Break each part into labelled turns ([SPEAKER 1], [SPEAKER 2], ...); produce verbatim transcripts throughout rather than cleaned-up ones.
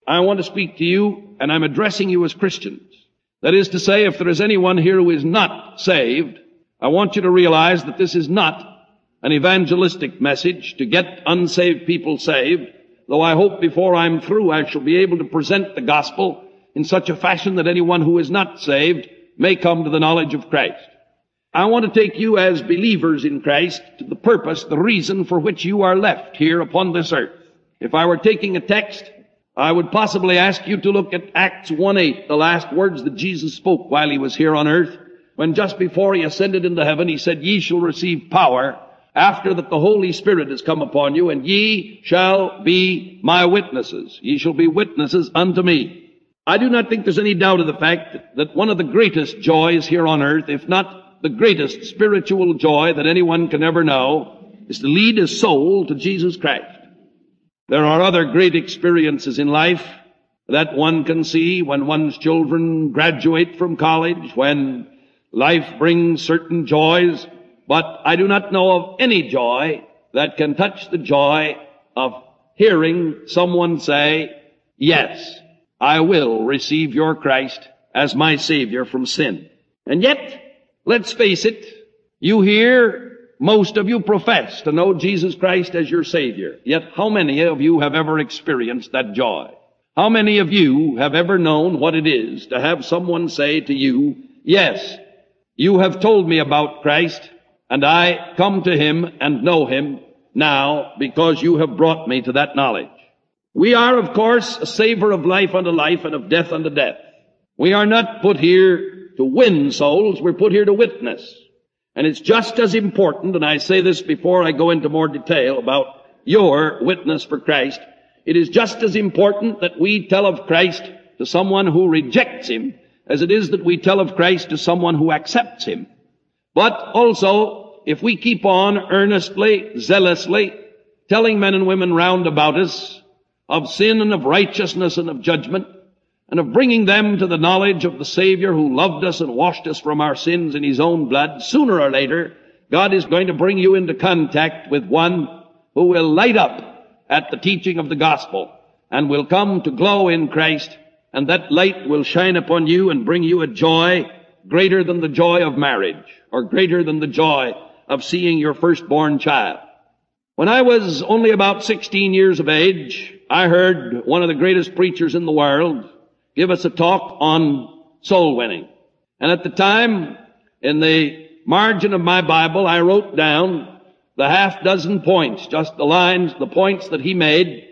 [SPEAKER 1] I want to speak to you, and I'm addressing you as Christians. That is to say, if there is anyone here who is not saved, I want you to realize that this is not an evangelistic message to get unsaved people saved, though I hope before I'm through I shall be able to present the gospel in such a fashion that anyone who is not saved may come to the knowledge of Christ. I want to take you as believers in Christ to the purpose, the reason for which you are left here upon this earth. If I were taking a text, I would possibly ask you to look at Acts one eight, the last words that Jesus spoke while he was here on earth, when just before he ascended into heaven, he said, "Ye shall receive power after that the Holy Spirit has come upon you, and ye shall be my witnesses. Ye shall be witnesses unto me." I do not think there's any doubt of the fact that one of the greatest joys here on earth, if not the greatest spiritual joy that anyone can ever know, is to lead a soul to Jesus Christ. There are other great experiences in life that one can see when one's children graduate from college, when life brings certain joys, but I do not know of any joy that can touch the joy of hearing someone say, "Yes, I will receive your Christ as my Savior from sin." And yet, let's face it, you hear most of you profess to know Jesus Christ as your Savior. Yet how many of you have ever experienced that joy? How many of you have ever known what it is to have someone say to you, "Yes, you have told me about Christ, and I come to Him and know Him now because you have brought me to that knowledge"? We are, of course, a savor of life unto life and of death unto death. We are not put here to win souls, we're put here to witness. And it's just as important, and I say this before I go into more detail about your witness for Christ, it is just as important that we tell of Christ to someone who rejects Him as it is that we tell of Christ to someone who accepts Him. But also, if we keep on earnestly, zealously, telling men and women round about us of sin and of righteousness and of judgment, and of bringing them to the knowledge of the Savior who loved us and washed us from our sins in His own blood, sooner or later, God is going to bring you into contact with one who will light up at the teaching of the gospel and will come to glow in Christ, and that light will shine upon you and bring you a joy greater than the joy of marriage or greater than the joy of seeing your firstborn child. When I was only about sixteen years of age, I heard one of the greatest preachers in the world give us a talk on soul winning. And at the time, in the margin of my Bible, I wrote down the half dozen points, just the lines, the points that he made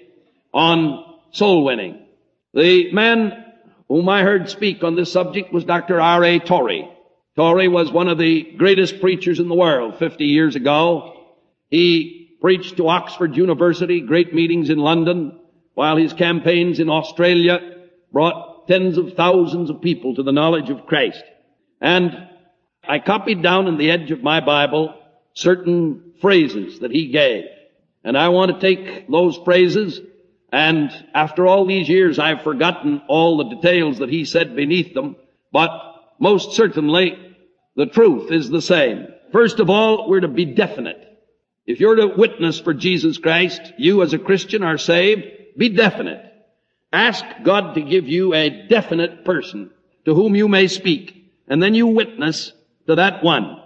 [SPEAKER 1] on soul winning. The man whom I heard speak on this subject was Doctor R A Torrey. Torrey was one of the greatest preachers in the world fifty years ago. He preached to Oxford University, great meetings in London, while his campaigns in Australia brought tens of thousands of people to the knowledge of Christ. And I copied down in the edge of my Bible certain phrases that he gave. And I want to take those phrases, and after all these years I've forgotten all the details that he said beneath them, but most certainly the truth is the same. First of all, we're to be definite. If you're to witness for Jesus Christ, you as a Christian are saved, be definite. Ask God to give you a definite person to whom you may speak, and then you witness to that one.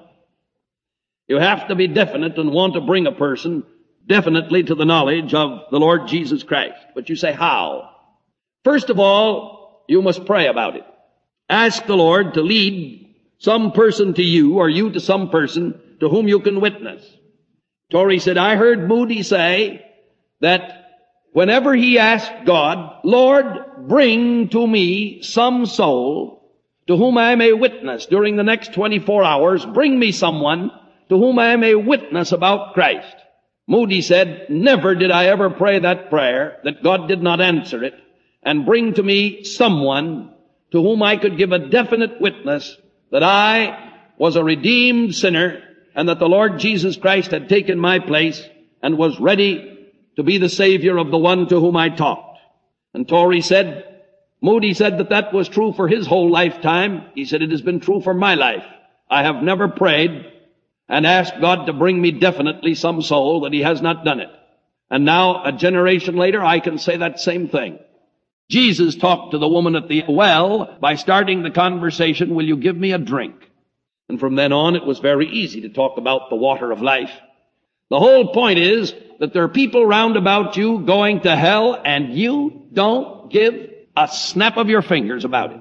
[SPEAKER 1] You have to be definite and want to bring a person definitely to the knowledge of the Lord Jesus Christ. But you say, how? First of all, you must pray about it. Ask the Lord to lead some person to you, or you to some person to whom you can witness. Torrey said, I heard Moody say that whenever he asked God, Lord, bring to me some soul to whom I may witness during the next twenty-four hours, bring me someone to whom I may witness about Christ. Moody said, never did I ever pray that prayer that God did not answer it and bring to me someone to whom I could give a definite witness that I was a redeemed sinner and that the Lord Jesus Christ had taken my place and was ready to be the Savior of the one to whom I talked. And Torrey said, Moody said that that was true for his whole lifetime. He said, it has been true for my life. I have never prayed and asked God to bring me definitely some soul that He has not done it. And now, a generation later, I can say that same thing. Jesus talked to the woman at the well by starting the conversation, will you give me a drink? And from then on, it was very easy to talk about the water of life. The whole point is that there are people round about you going to hell, and you don't give a snap of your fingers about it.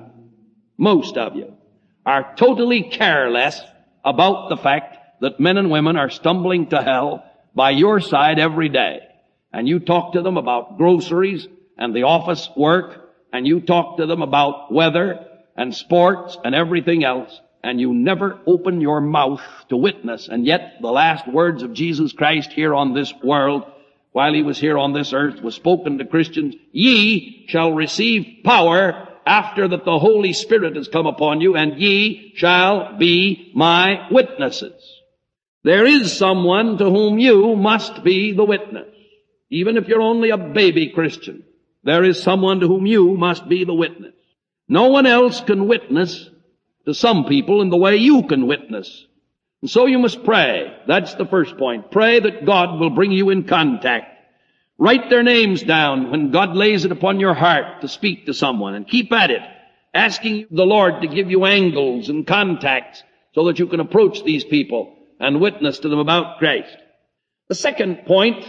[SPEAKER 1] Most of you are totally careless about the fact that men and women are stumbling to hell by your side every day. And you talk to them about groceries and the office work, and you talk to them about weather and sports and everything else, and you never open your mouth to witness. And yet the last words of Jesus Christ here on this world, while he was here on this earth, was spoken to Christians, ye shall receive power after that the Holy Spirit has come upon you, and ye shall be my witnesses. There is someone to whom you must be the witness. Even if you're only a baby Christian, there is someone to whom you must be the witness. No one else can witness to some people in the way you can witness. And so you must pray. That's the first point. Pray that God will bring you in contact. Write their names down when God lays it upon your heart to speak to someone, and keep at it, asking the Lord to give you angles and contacts so that you can approach these people and witness to them about Christ. The second point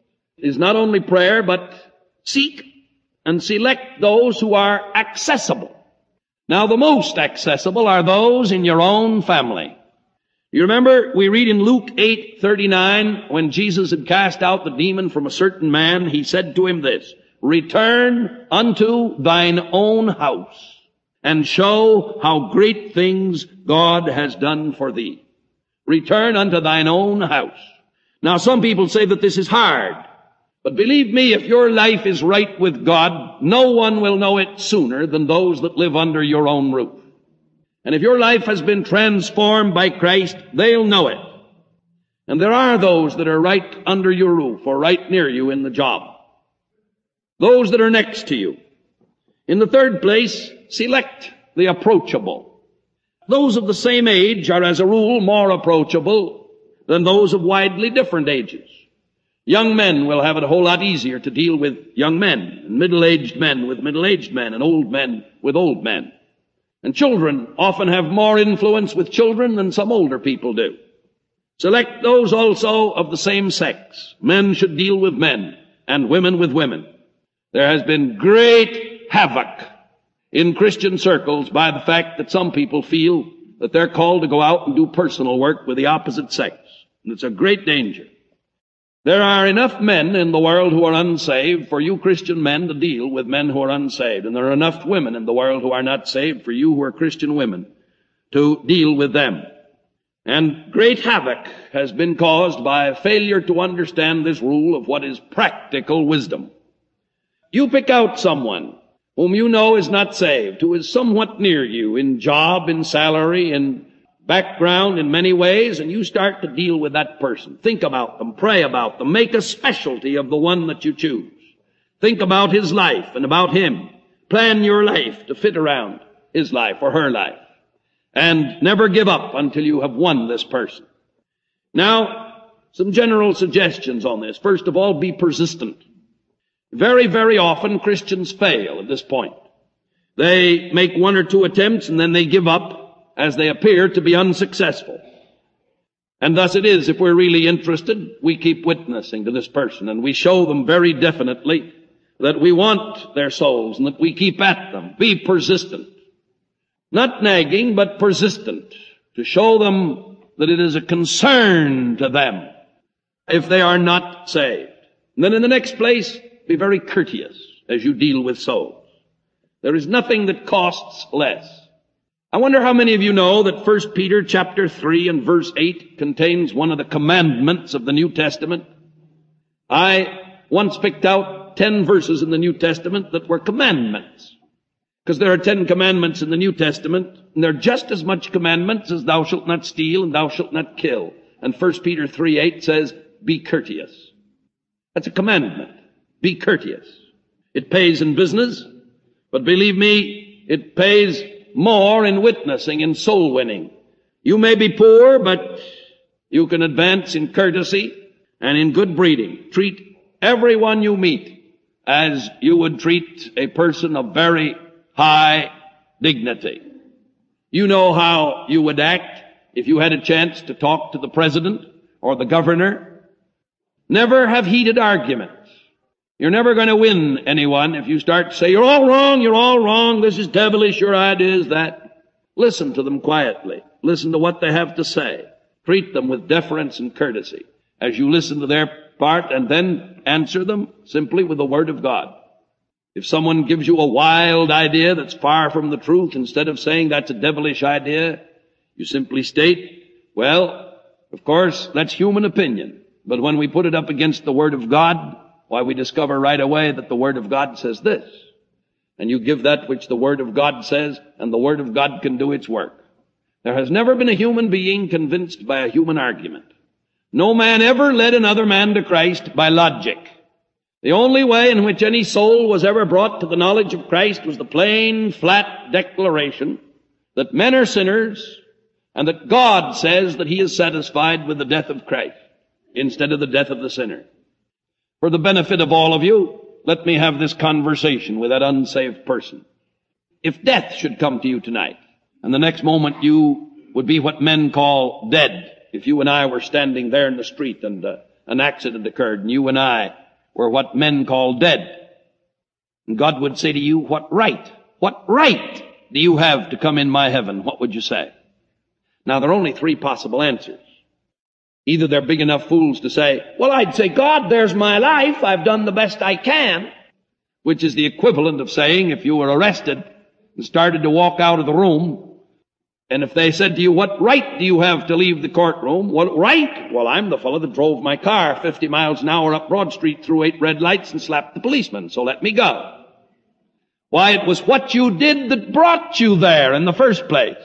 [SPEAKER 1] is not only prayer, but seek and select those who are accessible. Now, the most accessible are those in your own family. You remember, we read in Luke eight thirty-nine, when Jesus had cast out the demon from a certain man, he said to him this, return unto thine own house and show how great things God has done for thee. Return unto thine own house. Now, some people say that this is hard. But believe me, if your life is right with God, no one will know it sooner than those that live under your own roof. And if your life has been transformed by Christ, they'll know it. And there are those that are right under your roof or right near you in the job. Those that are next to you. In the third place, select the approachable. Those of the same age are as a rule more approachable than those of widely different ages. Young men will have it a whole lot easier to deal with young men, and middle-aged men with middle-aged men, and old men with old men. And children often have more influence with children than some older people do. Select those also of the same sex. Men should deal with men, and women with women. There has been great havoc in Christian circles by the fact that some people feel that they're called to go out and do personal work with the opposite sex. And it's a great danger. There are enough men in the world who are unsaved for you Christian men to deal with men who are unsaved. And there are enough women in the world who are not saved for you who are Christian women to deal with them. And great havoc has been caused by a failure to understand this rule of what is practical wisdom. You pick out someone whom you know is not saved, who is somewhat near you in job, in salary, in background in many ways, and you start to deal with that person. Think about them, pray about them, make a specialty of the one that you choose. Think about his life and about him. Plan your life to fit around his life or her life. And never give up until you have won this person. Now, some general suggestions on this. First of all, be persistent. Very, very often Christians fail at this point. They make one or two attempts and then they give up, as they appear to be unsuccessful. And thus it is, if we're really interested, we keep witnessing to this person, and we show them very definitely that we want their souls, and that we keep at them. Be persistent. Not nagging, but persistent, to show them that it is a concern to them if they are not saved. And then in the next place, be very courteous as you deal with souls. There is nothing that costs less. I wonder how many of you know that First Peter chapter three and verse eight contains one of the commandments of the New Testament. I once picked out ten verses in the New Testament that were commandments. Because there are ten commandments in the New Testament, and they're just as much commandments as thou shalt not steal and thou shalt not kill. And First Peter three eight says, be courteous. That's a commandment. Be courteous. It pays in business, but believe me, it pays more in witnessing, in soul winning. You may be poor, but you can advance in courtesy and in good breeding. Treat everyone you meet as you would treat a person of very high dignity. You know how you would act if you had a chance to talk to the president or the governor. Never have heated arguments. You're never going to win anyone if you start to say, you're all wrong, you're all wrong, this is devilish, your idea is that. Listen to them quietly. Listen to what they have to say. Treat them with deference and courtesy as you listen to their part, and then answer them simply with the Word of God. If someone gives you a wild idea that's far from the truth, instead of saying that's a devilish idea, you simply state, well, of course, that's human opinion. But when we put it up against the Word of God, why, we discover right away that the Word of God says this. And you give that which the Word of God says, and the Word of God can do its work. There has never been a human being convinced by a human argument. No man ever led another man to Christ by logic. The only way in which any soul was ever brought to the knowledge of Christ was the plain, flat declaration that men are sinners and that God says that He is satisfied with the death of Christ instead of the death of the sinner. For the benefit of all of you, let me have this conversation with that unsaved person. If death should come to you tonight, and the next moment you would be what men call dead, if you and I were standing there in the street and uh, an accident occurred and you and I were what men call dead, and God would say to you, what right, what right do you have to come in my heaven? What would you say? Now, there are only three possible answers. Either they're big enough fools to say, well, I'd say, God, there's my life. I've done the best I can, which is the equivalent of saying if you were arrested and started to walk out of the room, and if they said to you, what right do you have to leave the courtroom? What right? Well, I'm the fellow that drove my car fifty miles an hour up Broad Street through eight red lights and slapped the policeman, so let me go. Why, it was what you did that brought you there in the first place.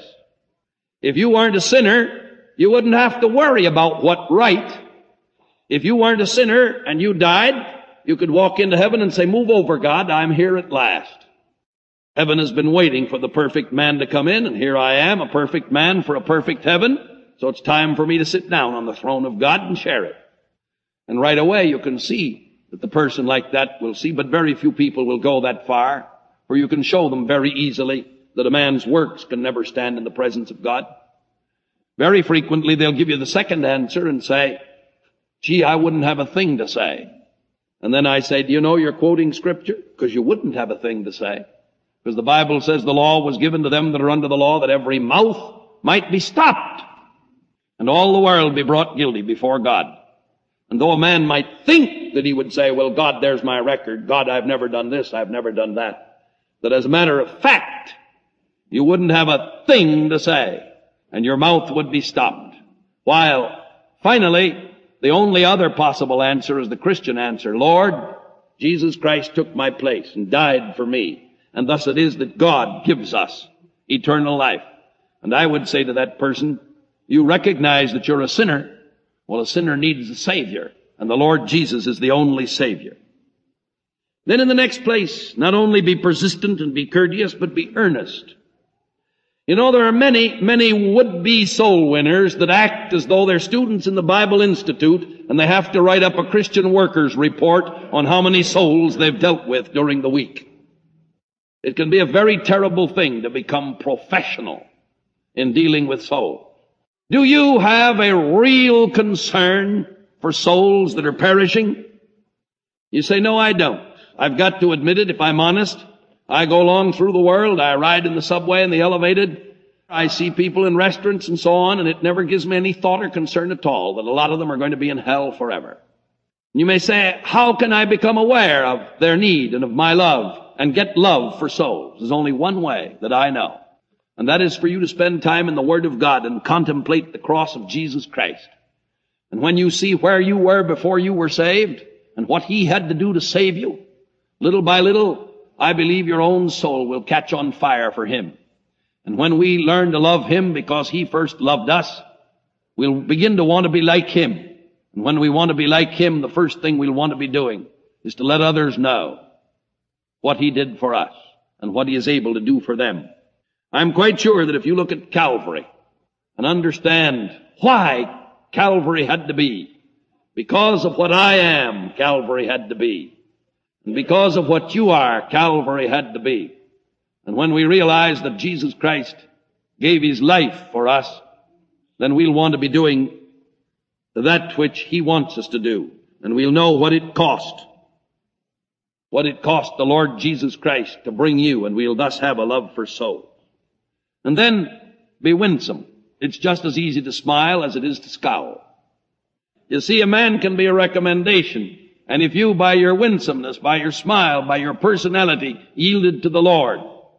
[SPEAKER 1] If you weren't a sinner, you wouldn't have to worry about what right. If you weren't a sinner and you died, you could walk into heaven and say, move over, God, I'm here at last. Heaven has been waiting for the perfect man to come in, and here I am, a perfect man for a perfect heaven, so it's time for me to sit down on the throne of God and share it. And right away you can see that the person like that will see, but very few people will go that far, for you can show them very easily that a man's works can never stand in the presence of God. Very frequently they'll give you the second answer and say, gee, I wouldn't have a thing to say. And then I say, do you know you're quoting Scripture? Because you wouldn't have a thing to say. Because the Bible says the law was given to them that are under the law, that every mouth might be stopped, and all the world be brought guilty before God. And though a man might think that he would say, well, God, there's my record. God, I've never done this, I've never done that. That as a matter of fact, you wouldn't have a thing to say, and your mouth would be stopped. While, finally, the only other possible answer is the Christian answer. Lord, Jesus Christ took my place and died for me. And thus it is that God gives us eternal life. And I would say to that person, you recognize that you're a sinner. Well, a sinner needs a Savior, and the Lord Jesus is the only Savior. Then in the next place, not only be persistent and be courteous, but be earnest. You know, there are many, many would-be soul winners that act as though they're students in the Bible Institute, and they have to write up a Christian workers report on how many souls they've dealt with during the week. It can be a very terrible thing to become professional in dealing with souls. Do you have a real concern for souls that are perishing? You say, no, I don't. I've got to admit it, if I'm honest. I go along through the world. I ride in the subway and the elevated. I see people in restaurants and so on, and it never gives me any thought or concern at all that a lot of them are going to be in hell forever. You may say, how can I become aware of their need and of my love and get love for souls? There's only one way that I know, and that is for you to spend time in the Word of God and contemplate the cross of Jesus Christ. And when you see where you were before you were saved and what He had to do to save you, little by little, I believe your own soul will catch on fire for Him. And when we learn to love Him because He first loved us, we'll begin to want to be like Him. And when we want to be like Him, the first thing we'll want to be doing is to let others know what He did for us and what He is able to do for them. I'm quite sure that if you look at Calvary and understand why Calvary had to be, because of what I am, Calvary had to be, And because of what you are, Calvary had to be. And when we realize that Jesus Christ gave his life for us, then we'll want to be doing that which he wants us to do. And we'll know what it cost. What it cost the Lord Jesus Christ to bring you, and we'll thus have a love for souls. And then be winsome. It's just as easy to smile as it is to scowl. You see, a man can be a recommendation. And if you, by your winsomeness, by your smile, by your personality, yielded to the Lord,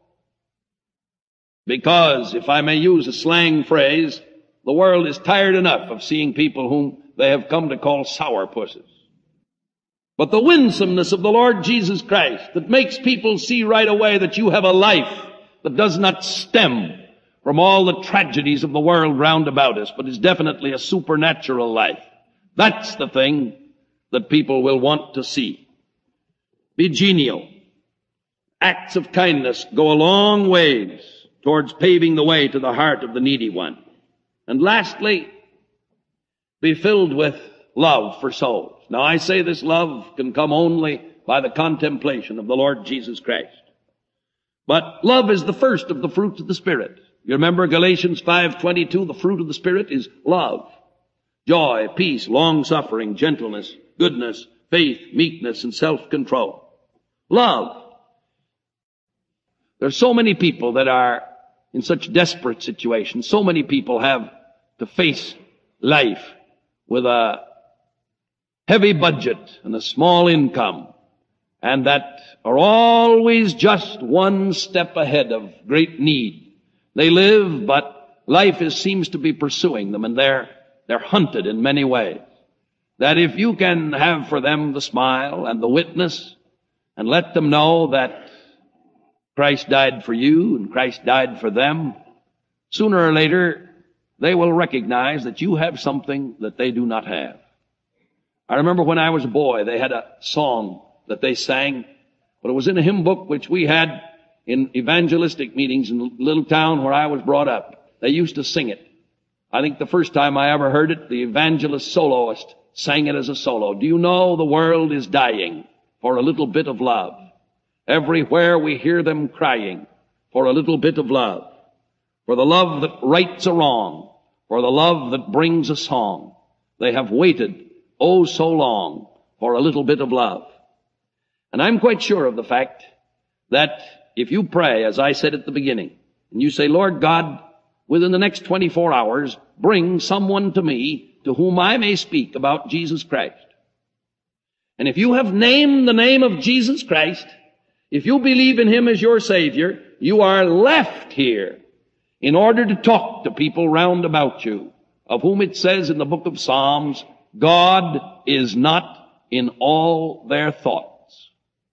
[SPEAKER 1] because, if I may use a slang phrase, the world is tired enough of seeing people whom they have come to call sourpusses. But the winsomeness of the Lord Jesus Christ that makes people see right away that you have a life that does not stem from all the tragedies of the world round about us, but is definitely a supernatural life. That's the thing that people will want to see. Be genial. Acts of kindness go a long ways towards paving the way to the heart of the needy one. And lastly, be filled with love for souls. Now I say this love can come only by the contemplation of the Lord Jesus Christ. But love is the first of the fruits of the Spirit. You remember Galatians five twenty-two, the fruit of the Spirit is love, joy, peace, long-suffering, gentleness, goodness, faith, meekness, and self-control. Love. There are so many people that are in such desperate situations. So many people have to face life with a heavy budget and a small income, and that are always just one step ahead of great need. They live, but life is, seems to be pursuing them, and they're, they're hunted in many ways. That if you can have for them the smile and the witness, and let them know that Christ died for you and Christ died for them, sooner or later they will recognize that you have something that they do not have. I remember when I was a boy, they had a song that they sang, but it was in a hymn book which we had in evangelistic meetings in the little town where I was brought up. They used to sing it. I think the first time I ever heard it, the evangelist soloist sang it as a solo. Do you know the world is dying for a little bit of love? Everywhere we hear them crying for a little bit of love, for the love that rights a wrong, for the love that brings a song. They have waited oh so long for a little bit of love. And I'm quite sure of the fact that if you pray, as I said at the beginning, and you say, Lord God, within the next twenty-four hours, bring someone to me to whom I may speak about Jesus Christ. And if you have named the name of Jesus Christ, if you believe in him as your Savior, you are left here in order to talk to people round about you, of whom it says in the book of Psalms, God is not in all their thoughts.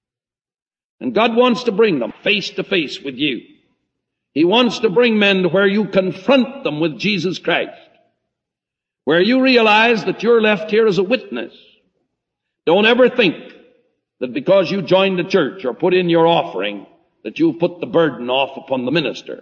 [SPEAKER 1] And God wants to bring them face to face with you. He wants to bring men to where you confront them with Jesus Christ, where you realize that you're left here as a witness. Don't ever think that because you joined the church or put in your offering, that you've put the burden off upon the minister.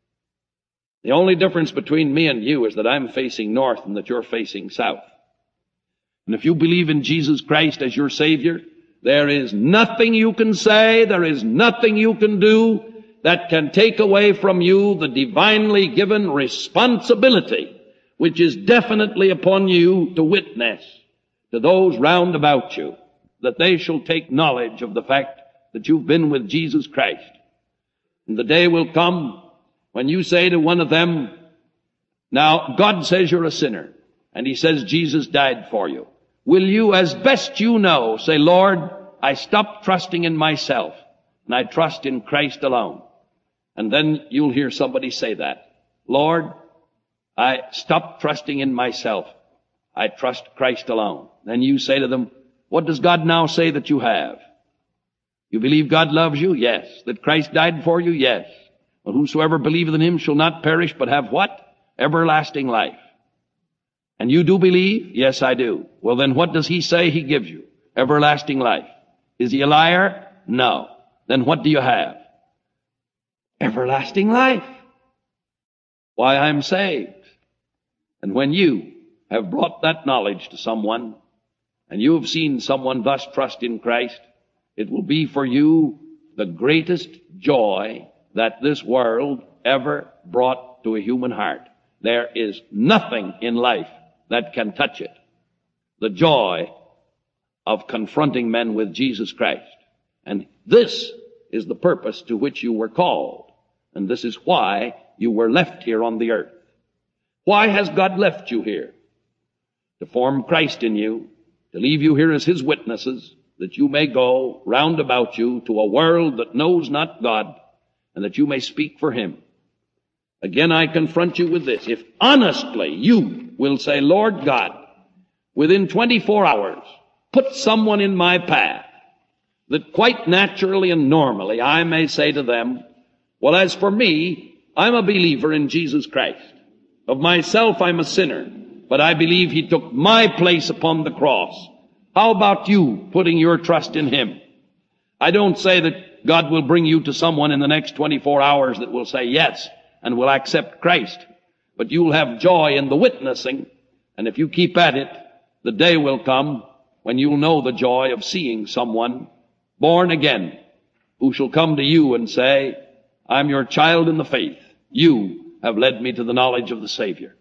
[SPEAKER 1] The only difference between me and you is that I'm facing north and that you're facing south. And if you believe in Jesus Christ as your Savior, there is nothing you can say, there is nothing you can do that can take away from you the divinely given responsibility which is definitely upon you to witness to those round about you, that they shall take knowledge of the fact that you've been with Jesus Christ. And the day will come when you say to one of them, now God says you're a sinner, and he says Jesus died for you. Will you, as best you know, say, Lord, I stopped trusting in myself, and I trust in Christ alone. And then you'll hear somebody say that. Lord, I stopped trusting in myself. I trust Christ alone. Then you say to them, what does God now say that you have? You believe God loves you? Yes. That Christ died for you? Yes. Well, whosoever believeth in him shall not perish, but have what? Everlasting life. And you do believe? Yes, I do. Well, then what does he say he gives you? Everlasting life. Is he a liar? No. Then what do you have? Everlasting life. Why, I'm saved. And when you have brought that knowledge to someone, and you have seen someone thus trust in Christ, It will be for you the greatest joy that this world ever brought to a human heart. There is nothing in life that can touch it. The joy of confronting men with Jesus Christ. And this is the purpose to which you were called. And this is why you were left here on the earth. Why has God left you here? To form Christ in you, to leave you here as His witnesses, that you may go round about you to a world that knows not God, and that you may speak for Him. Again, I confront you with this. If honestly you will say, Lord God, within twenty-four hours, put someone in my path that quite naturally and normally I may say to them, well, as for me, I'm a believer in Jesus Christ. Of myself, I'm a sinner, but I believe He took my place upon the cross. How about you putting your trust in Him? I don't say that God will bring you to someone in the next twenty-four hours that will say yes and will accept Christ. But you'll have joy in the witnessing, and if you keep at it, the day will come when you'll know the joy of seeing someone born again who shall come to you and say, I'm your child in the faith. You have led me to the knowledge of the Savior.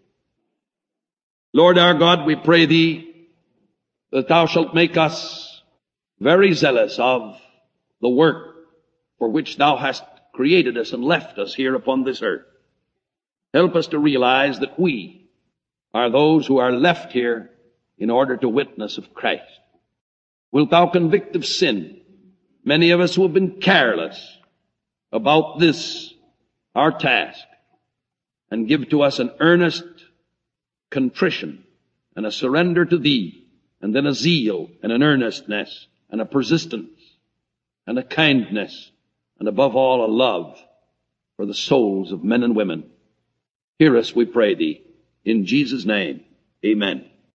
[SPEAKER 1] Lord our God, we pray Thee that Thou shalt make us very zealous of the work for which Thou hast created us and left us here upon this earth. Help us to realize that we are those who are left here in order to witness of Christ. Wilt Thou convict of sin many of us who have been careless about this, our task, and give to us an earnest contrition and a surrender to Thee, and then a zeal and an earnestness and a persistence and a kindness, and above all a love for the souls of men and women. Hear us, we pray Thee, in Jesus' name. Amen.